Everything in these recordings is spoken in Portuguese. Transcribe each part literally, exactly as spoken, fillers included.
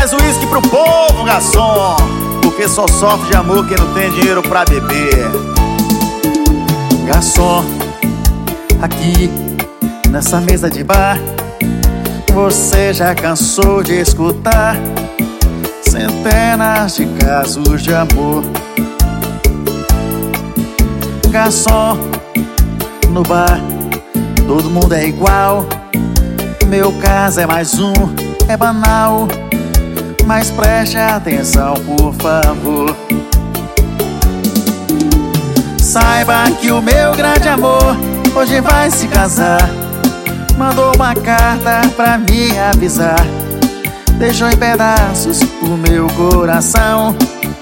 mais uísque pro povo, garçom, porque só sofre de amor quem não tem dinheiro pra beber. Garçom, aqui nessa mesa de bar, você já cansou de escutar centenas de casos de amor. Garçom, no bar todo mundo é igual. Meu caso é mais um, é banal, mas preste atenção, por favor. Saiba que o meu grande amor hoje vai se casar. Mandou uma carta pra me avisar. Deixou em pedaços o meu coração.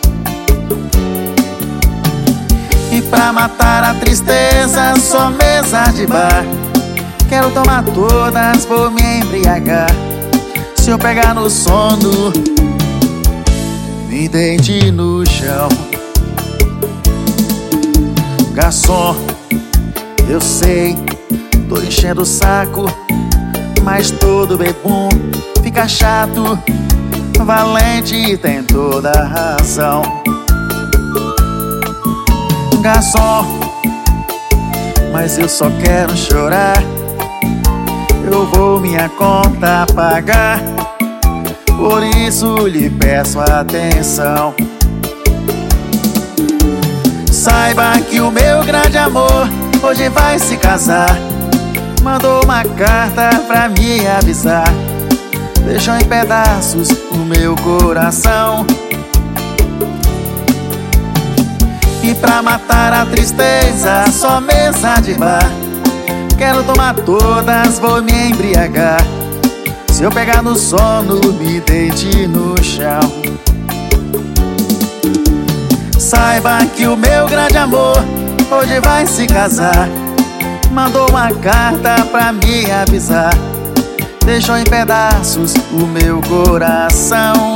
E pra matar a tristeza, só mesa de bar. Quero tomar todas, vou me embriagar. Se eu pegar no sono, me deite no chão. Garçom, eu sei, tô enchendo o saco, mas todo bebum fica chato. Valente tem toda a razão. Garçom, mas eu só quero chorar. Eu vou minha conta pagar, por isso lhe peço atenção. Saiba que o meu grande amor hoje vai se casar. Mandou uma carta pra me avisar. Deixou em pedaços o meu coração. E pra matar a tristeza, só mesa de bar. Quero tomar todas, vou me embriagar. Se eu pegar no sono, me deite no chão. Saiba que o meu grande amor hoje vai se casar. Mandou uma carta pra me avisar. Deixou em pedaços o meu coração.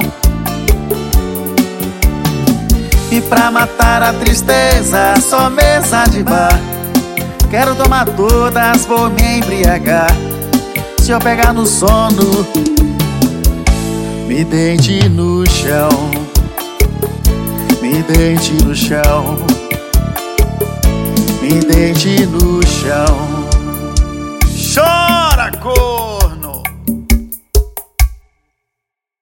E pra matar a tristeza, só mesa de bar. Quero tomar todas, vou me embriagar. Se eu pegar no sono, me deite no chão. Me deite no chão. Me deite no chão. Chora, cor!